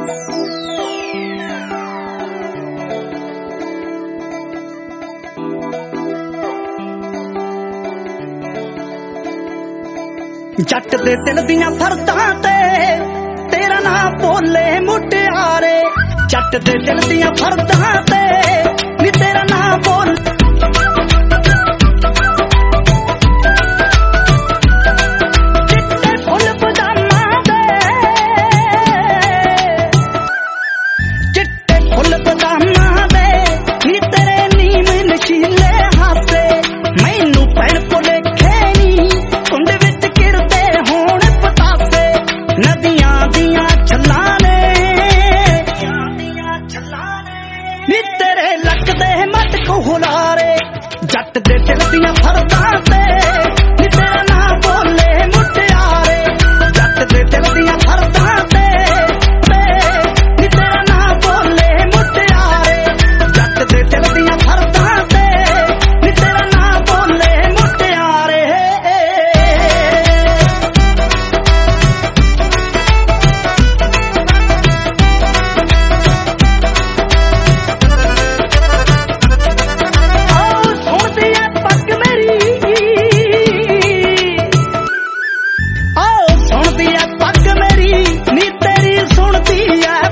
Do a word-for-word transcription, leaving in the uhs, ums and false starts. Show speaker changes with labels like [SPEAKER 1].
[SPEAKER 1] जट दे दिल दियां फरदां ते तेरा ना बोले मुटियारे, जट दे दिल दियां फरदां ते नी तेरा ना बोल। चिट्टे फुल बदामा दे, चिट्टे फुल बदामा दे नी तेरे नीम नशीले हासे, मैनू भैण भुलेखे नी कुंड विच नदियां दियां छल्लां ने नी तेरे लकदे मटकू हुलारे, जट दे दिल दियां फरदां ते नी तेरा ना बोले मुटियारे, जट दे दिल दियां फरदां ते नी तेरा ना बोले मुटियारे, जट दे दिल दियां फरदां ते नी तेरा ना बोले मुटियारे। सुनदी है पग मेरी नी तेरी सुनदी है